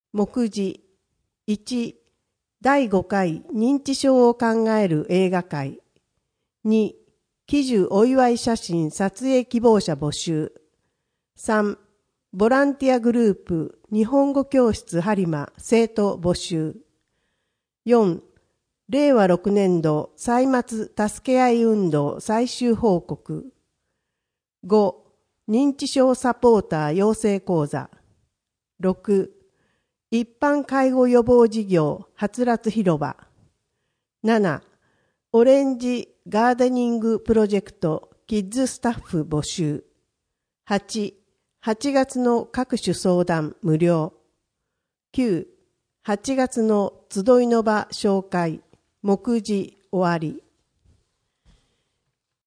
目次1、第5回認知症を考える映画会。2、喜寿お祝い写真撮影希望者募集。3、ボランティアグループ日本語教室播磨生徒募集。4、令和6年度歳末助け合い運動最終報告。5、認知症サポーター養成講座。6、一般介護予防事業はつらつ広場。7、オレンジガーデニングプロジェクトキッズスタッフ募集。8、8月の各種相談無料。9、8月の集いの場紹介目次終わり。